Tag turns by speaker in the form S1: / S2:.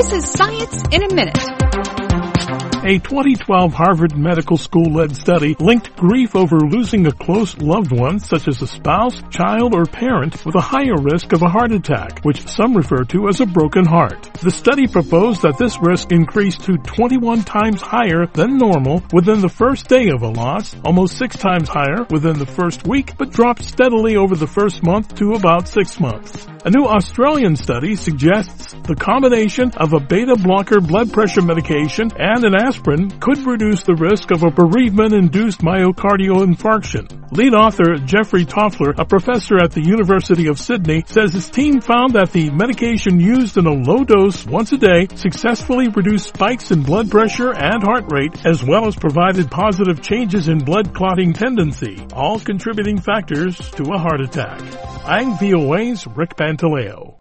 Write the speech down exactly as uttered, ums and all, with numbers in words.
S1: This is Science in a Minute.
S2: A twenty twelve Harvard Medical School-led study linked grief over losing a close loved one, such as a spouse, child, or parent, with a higher risk of a heart attack, which some refer to as a broken heart. The study proposed that this risk increased to twenty-one times higher than normal within the first day of a loss, almost six times higher within the first week, but dropped steadily over the first month to about six months. A new Australian study suggests the combination of a beta blocker blood pressure medication and an aspirin could reduce the risk of a bereavement-induced myocardial infarction. Lead author Jeffrey Toffler, a professor at the University of Sydney, says his team found that the medication used in a low dose once a day successfully reduced spikes in blood pressure and heart rate, as well as provided positive changes in blood clotting tendency, all contributing factors to a heart attack. I'm V O A's Rick Pantaleo.